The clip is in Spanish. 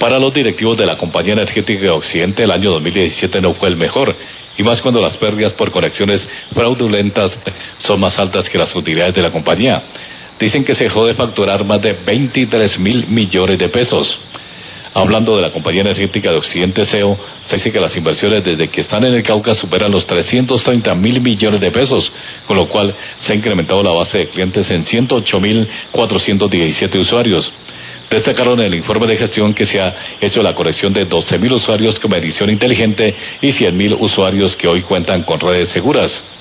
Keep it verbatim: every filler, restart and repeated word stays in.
Para los directivos de la compañía energética de Occidente, el año dos mil diecisiete no fue el mejor, y más cuando las pérdidas por conexiones fraudulentas son más altas que las utilidades de la compañía. Dicen que se dejó de facturar más de veintitrés mil millones de pesos. Hablando de la compañía energética de Occidente S E O, se dice que las inversiones desde que están en el Cauca superan los trescientos treinta mil millones de pesos, con lo cual se ha incrementado la base de clientes en ciento ocho mil cuatrocientos diecisiete usuarios. Destacaron en el informe de gestión que se ha hecho la corrección de doce mil usuarios con medición inteligente y cien mil usuarios que hoy cuentan con redes seguras.